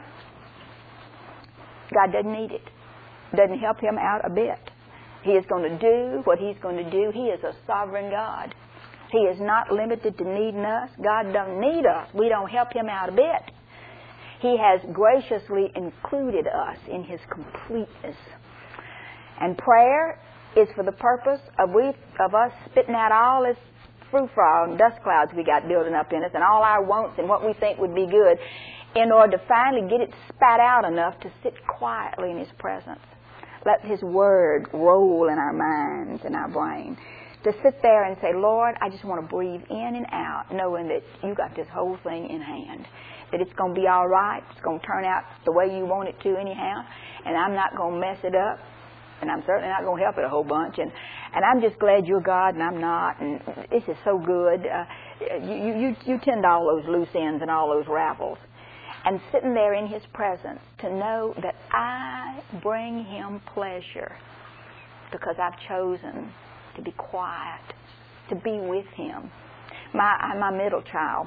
God doesn't need it. Doesn't help Him out a bit. He is going to do what He's going to do. He is a sovereign God. He is not limited to needing us. God don't need us. We don't help Him out a bit. He has graciously included us in His completeness. And prayer is for the purpose of us spitting out all this frou-frou and dust clouds we got building up in us and all our wants and what we think would be good in order to finally get it spat out enough to sit quietly in His presence. let His Word roll in our minds and our brain. To sit there and say, Lord, I just want to breathe in and out, knowing that you got this whole thing in hand, that it's going to be all right, it's going to turn out the way you want it to anyhow, and I'm not going to mess it up, and I'm certainly not going to help it a whole bunch, and I'm just glad you're God and I'm not, and this is so good. You tend to all those loose ends and all those raffles. And sitting there in His presence to know that I bring Him pleasure because I've chosen to be quiet, to be with Him. My middle child,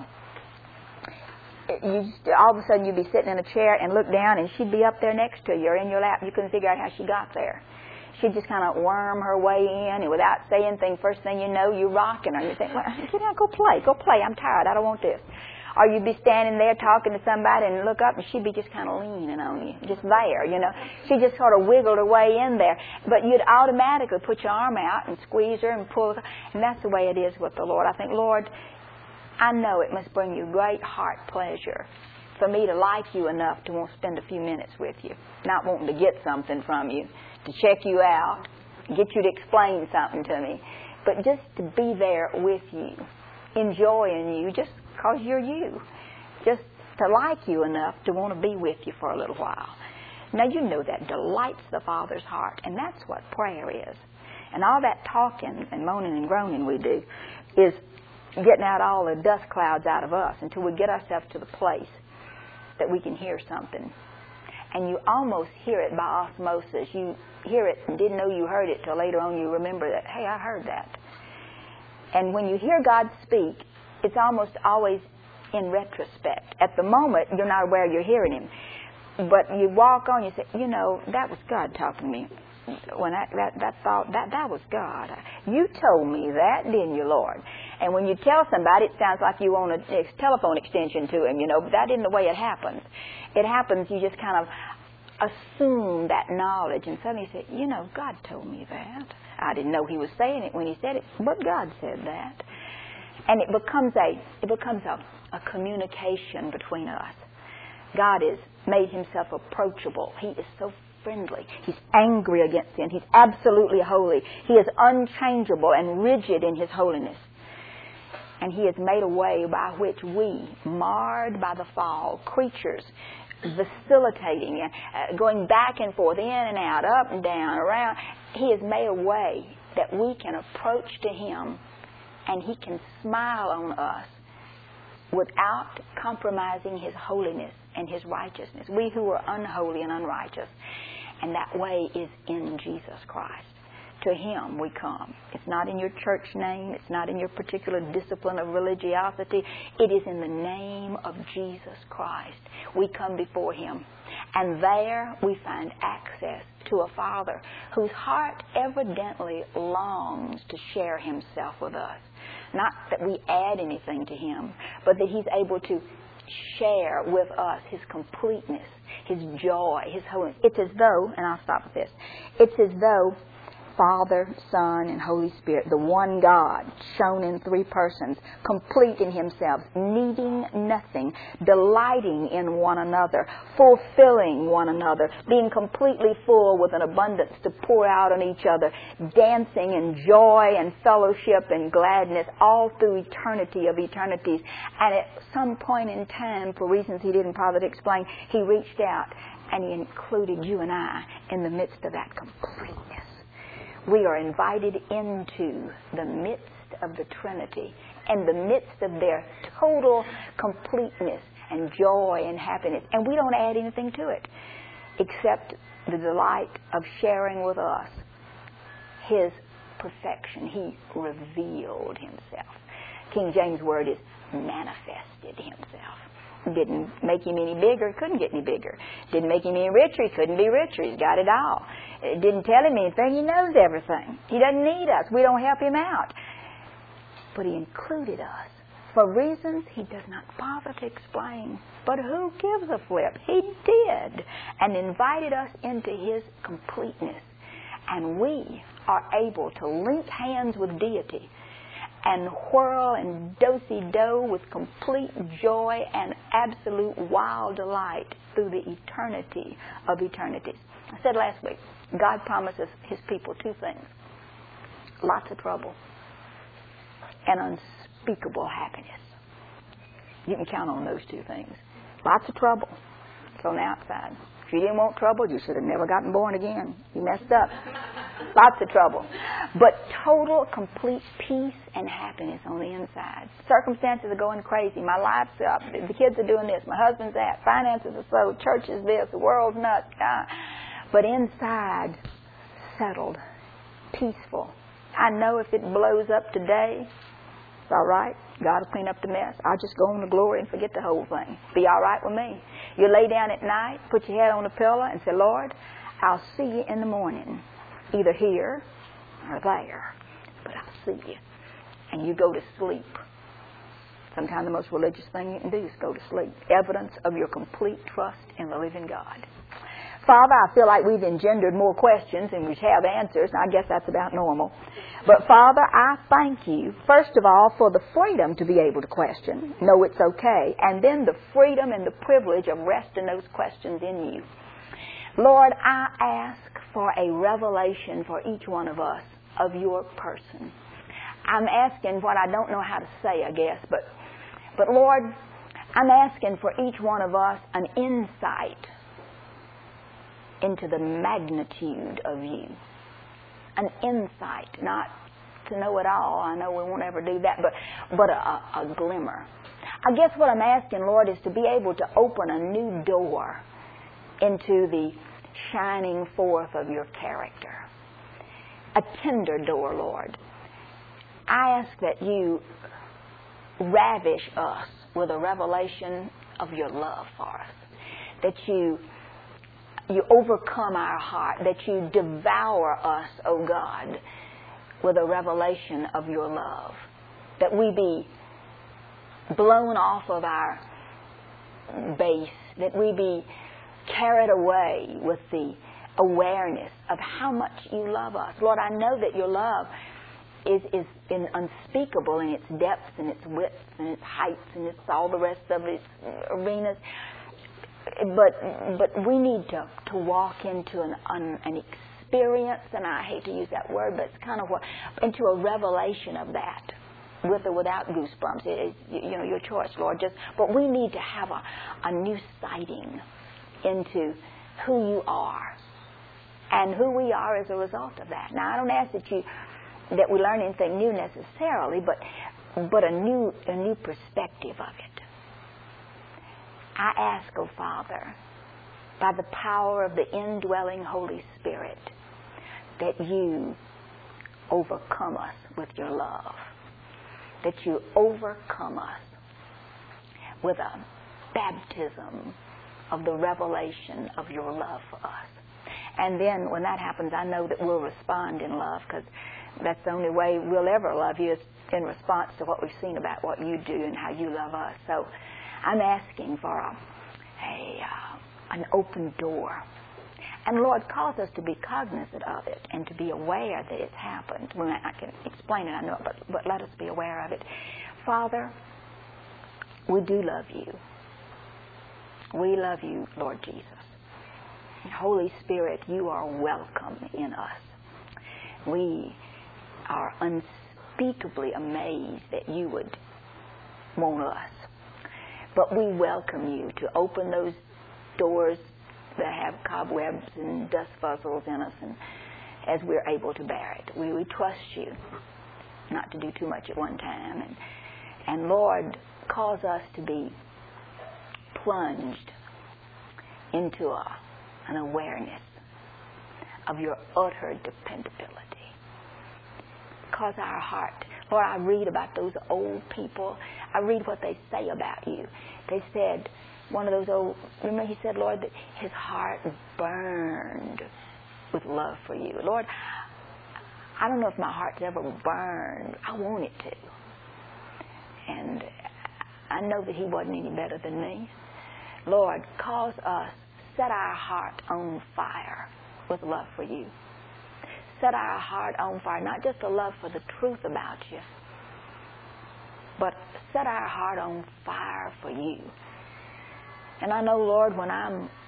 all of a sudden you'd be sitting in a chair and look down and she'd be up there next to you or in your lap. You couldn't figure out how she got there. She'd just kind of worm her way in, and without saying anything, first thing you know, you're rocking her. And you think, well, get down, go play. I'm tired. I don't want this. Or you'd be standing there talking to somebody and look up and she'd be just kind of leaning on you, just there, you know. She just sort of wiggled her way in there. But you'd automatically put your arm out and squeeze her and pull her. And that's the way it is with the Lord. I think, Lord, I know it must bring you great heart pleasure for me to like you enough to want to spend a few minutes with you, not wanting to get something from you, to check you out, get you to explain something to me, but just to be there with you, enjoying you just because you're you, just to like you enough to want to be with you for a little while. Now, you know that delights the Father's heart, and that's what prayer is. And all that talking and moaning and groaning we do is getting out all the dust clouds out of us until we get ourselves to the place that we can hear something. And you almost hear it by osmosis. You hear it and didn't know you heard it till later on you remember that, hey, I heard that. And when you hear God speak, it's almost always in retrospect. At the moment, you're not aware you're hearing Him. But you walk on, you say, you know, that was God talking to me. When that thought, that was God. You told me that, didn't you, Lord? And when you tell somebody, it sounds like you want a telephone extension to Him, you know, but that isn't the way it happens. It happens, you just kind of assume that knowledge, and suddenly you say, you know, God told me that. I didn't know He was saying it when He said it, but God said that. And it becomes a communication between us. God has made Himself approachable. He is so friendly. He's angry against sin. He's absolutely holy. He is unchangeable and rigid in His holiness. And He has made a way by which we, marred by the fall, creatures, vacillating, going back and forth, in and out, up and down, around, He has made a way that we can approach to Him and He can smile on us without compromising His holiness and His righteousness. We who are unholy and unrighteous. And that way is in Jesus Christ. To Him we come. It's not in your church name. It's not in your particular discipline of religiosity. It is in the name of Jesus Christ. We come before Him. And there we find access to a Father whose heart evidently longs to share Himself with us. Not that we add anything to Him, but that He's able to share with us His completeness, His joy, His holiness. It's as though, and I'll stop with this, it's as though Father, Son, and Holy Spirit, the one God, shown in three persons, complete in Himself, needing nothing, delighting in one another, fulfilling one another, being completely full with an abundance to pour out on each other, dancing in joy and fellowship and gladness all through eternity of eternities. And at some point in time, for reasons He didn't bother to explain, He reached out and He included you and I in the midst of that completeness. We are invited into the midst of the Trinity, in the midst of their total completeness and joy and happiness. And we don't add anything to it except the delight of sharing with us His perfection. He revealed Himself. King James' word is manifested Himself. Didn't make Him any bigger, couldn't get any bigger. Didn't make Him any richer, he couldn't be richer. He's got it all. It didn't tell Him anything, He knows everything. He doesn't need us. We don't help Him out. But He included us for reasons He does not bother to explain. But who gives a flip? He did, and invited us into His completeness. And we are able to link hands with deity and whirl and do-si-do with complete joy and absolute wild delight through the eternity of eternities. I said last week, God promises His people two things. Lots of trouble and unspeakable happiness. You can count on those two things. Lots of trouble. It's on the outside. If you didn't want trouble, you should have never gotten born again. You messed up. Lots of trouble. But total, complete peace and happiness on the inside. Circumstances are going crazy. My life's up. The kids are doing this. My husband's that. Finances are so. Church is this. The world's nuts. But inside, settled, peaceful. I know if it blows up today, it's all right. God will clean up the mess. I'll just go on to glory and forget the whole thing. Be all right with me. You lay down at night, put your head on the pillow, and say, Lord, I'll see you in the morning, either here or there, but I'll see you. And you go to sleep. Sometimes the most religious thing you can do is go to sleep. Evidence of your complete trust in the living God. Father, I feel like we've engendered more questions than we have answers, and I guess that's about normal. But Father, I thank you, first of all, for the freedom to be able to question, know it's okay, and then the freedom and the privilege of resting those questions in you. Lord, I ask for a revelation for each one of us of your person. I'm asking what I don't know how to say, I guess, but Lord, I'm asking for each one of us an insight into the magnitude of you. An insight, not to know it all. I know we won't ever do that, but a glimmer. I guess what I'm asking, Lord, is to be able to open a new door into the shining forth of your character. A tender door, Lord. I ask that you ravish us with a revelation of your love for us. That you overcome our heart, that you devour us, O God, with a revelation of your love. That we be blown off of our base, that we be carried away with the awareness of how much you love us. Lord, I know that your love is unspeakable in its depths and its widths and its heights and its all the rest of its arenas. But we need to walk into an experience, and I hate to use that word, but it's kind of into a revelation of that, with or without goosebumps. It's, your choice, Lord. But we need to have a new sighting into who you are and who we are as a result of that. Now, I don't ask that we learn anything new necessarily, but a new perspective of it. I ask, O Father, by the power of the indwelling Holy Spirit, that you overcome us with your love. That you overcome us with a baptism of the revelation of your love for us. And then when that happens, I know that we'll respond in love, because that's the only way we'll ever love you is in response to what we've seen about what you do and how you love us. So I'm asking for an open door. And Lord, cause us to be cognizant of it and to be aware that it's happened. Well, I can explain it, I know, but let us be aware of it. Father, we do love you. We love you, Lord Jesus. Holy Spirit, you are welcome in us. We are unspeakably amazed that you would want us. But we welcome you to open those doors that have cobwebs and dust fuzzles in us, and as we're able to bear it. We trust you not to do too much at one time. And Lord, cause us to be plunged into an awareness of your utter dependability. Cause our heart. Lord, I read about those old people. I read what they say about you. They said, one of those old, remember he said, Lord, that his heart burned with love for you. Lord, I don't know if my heart's ever burned. I want it to. And I know that he wasn't any better than me. Lord, cause us, set our heart on fire with love for you. Set our heart on fire, not just a love for the truth about you, but set our heart on fire for you. And I know, Lord, when I'm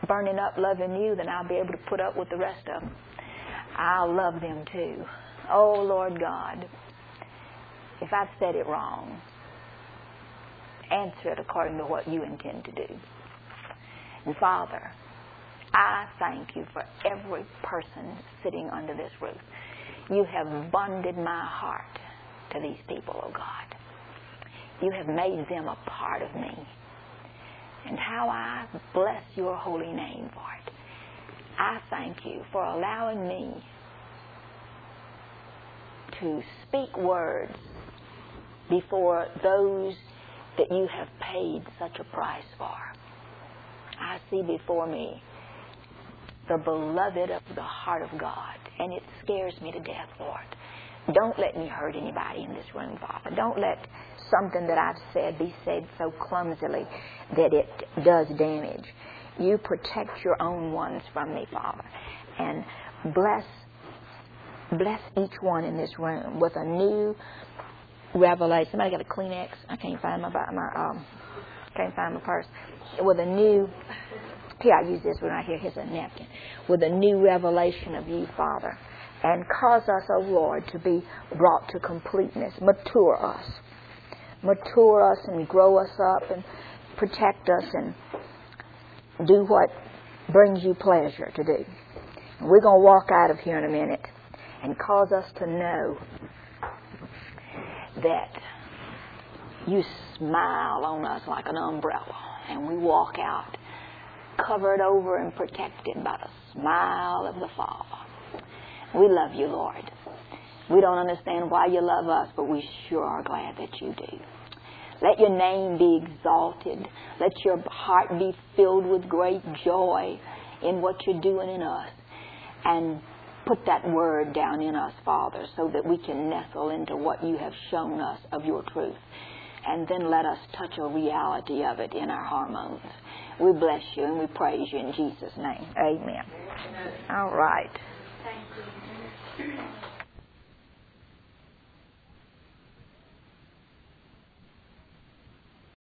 burning up loving you, then I'll be able to put up with the rest of them. I'll love them too. Oh, Lord God, if I've said it wrong, answer it according to what you intend to do. And Father, I thank you for every person sitting under this roof. You have bonded my heart to these people, oh God. You have made them a part of me. And how I bless your holy name for it. I thank you for allowing me to speak words before those that you have paid such a price for. I see before me the beloved of the heart of God, and it scares me to death, Lord. Don't let me hurt anybody in this room, Father. Don't let something that I've said be said so clumsily that it does damage. You protect your own ones from me, Father, and bless each one in this room with a new revelation. Somebody got a Kleenex? I can't find my purse. With a new, here, I use this one right here. Here's a napkin. With a new revelation of you, Father. And cause us, O Lord, to be brought to completeness. Mature us. Mature us and grow us up and protect us and do what brings you pleasure to do. And we're going to walk out of here in a minute and cause us to know that you smile on us like an umbrella, and we walk out covered over and protected by the smile of the Father. We love you, Lord. We don't understand why you love us, but we sure are glad that you do. Let your name be exalted. Let your heart be filled with great joy in what you're doing in us. And put that word down in us, Father, so that we can nestle into what you have shown us of your truth. And then let us touch a reality of it in our hormones. We bless you and we praise you in Jesus' name. Amen. All right. Thank you.